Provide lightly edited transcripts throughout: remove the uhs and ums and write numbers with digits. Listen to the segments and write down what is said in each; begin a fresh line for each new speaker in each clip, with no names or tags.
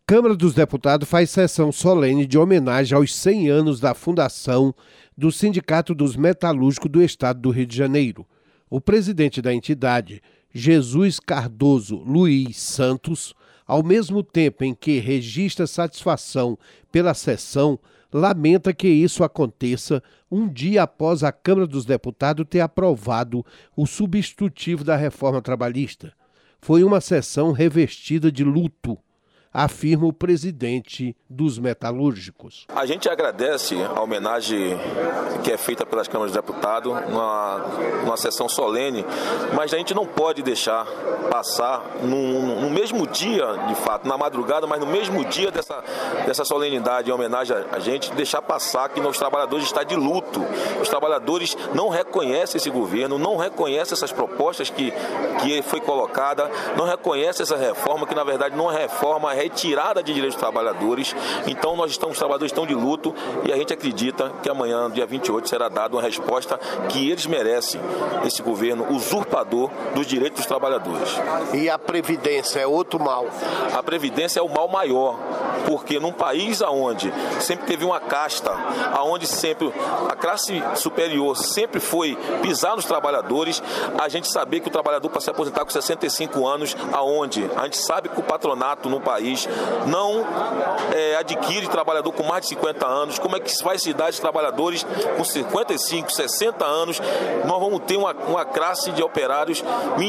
Câmara dos Deputados faz sessão solene de homenagem aos 100 anos da fundação do Sindicato dos Metalúrgicos do Estado do Rio de Janeiro. O presidente da entidade, Jesus Cardoso Luiz Santos, ao mesmo tempo em que registra satisfação pela sessão, lamenta que isso aconteça um dia após a Câmara dos Deputados ter aprovado o substitutivo da reforma trabalhista. Foi uma sessão revestida de luto, afirma o presidente dos metalúrgicos.
A gente agradece a homenagem que é feita pelas câmaras de deputados numa sessão solene, mas a gente não pode deixar passar no mesmo dia, de fato, na madrugada, mas no mesmo dia dessa solenidade em homenagem a gente, deixar passar que os trabalhadores estão de luto. Os trabalhadores não reconhecem esse governo, não reconhecem essas propostas que foi colocada, não reconhecem essa reforma, que na verdade não é reforma, é retirada de direitos dos trabalhadores. Então os trabalhadores estão de luto e a gente acredita que amanhã, dia 28, será dada uma resposta que eles merecem, esse governo usurpador dos direitos dos trabalhadores.
E a Previdência é outro mal?
A Previdência é o mal maior, porque num país onde sempre teve uma casta, onde sempre a classe superior sempre foi pisar nos trabalhadores, a gente saber que o trabalhador para se aposentar com 65 anos, aonde a gente sabe que o patronato no país não adquire trabalhador com mais de 50 anos, como é que vai se dar esses trabalhadores com 55, 60 anos? Nós vamos ter uma classe de operários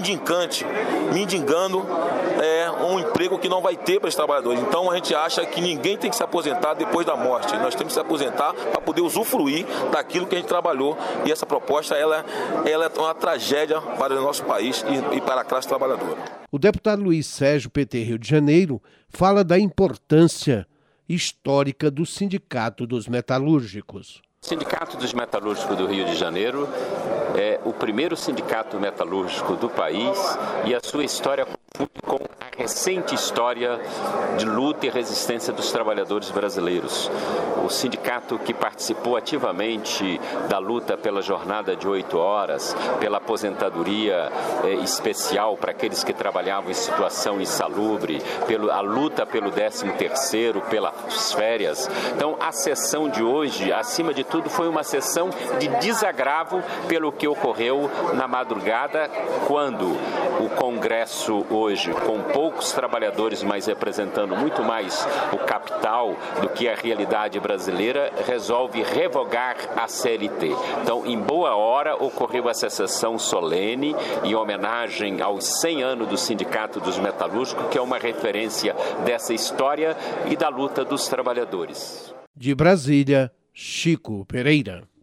mendigando um emprego que não vai ter para esses trabalhadores. Então a gente acha que ninguém tem que se aposentar depois da morte. Nós temos que se aposentar para poder usufruir daquilo que a gente trabalhou, e essa proposta ela é uma tragédia para o nosso país e para a classe trabalhadora.
O deputado Luiz Sérgio, PT Rio de Janeiro, fala da importância histórica do Sindicato dos Metalúrgicos.
O Sindicato dos Metalúrgicos do Rio de Janeiro é o primeiro sindicato metalúrgico do país e a sua história com a recente história de luta e resistência dos trabalhadores brasileiros. O sindicato que participou ativamente da luta pela jornada de 8 horas, pela aposentadoria especial para aqueles que trabalhavam em situação insalubre, a luta pelo 13º, pelas férias. Então, a sessão de hoje, acima de tudo, foi uma sessão de desagravo pelo que ocorreu na madrugada, quando o Congresso hoje, com poucos trabalhadores, mas representando muito mais o capital do que a realidade brasileira, resolve revogar a CLT. Então, em boa hora, ocorreu essa sessão solene em homenagem aos 100 anos do Sindicato dos Metalúrgicos, que é uma referência dessa história e da luta dos trabalhadores.
De Brasília, Chico Pereira.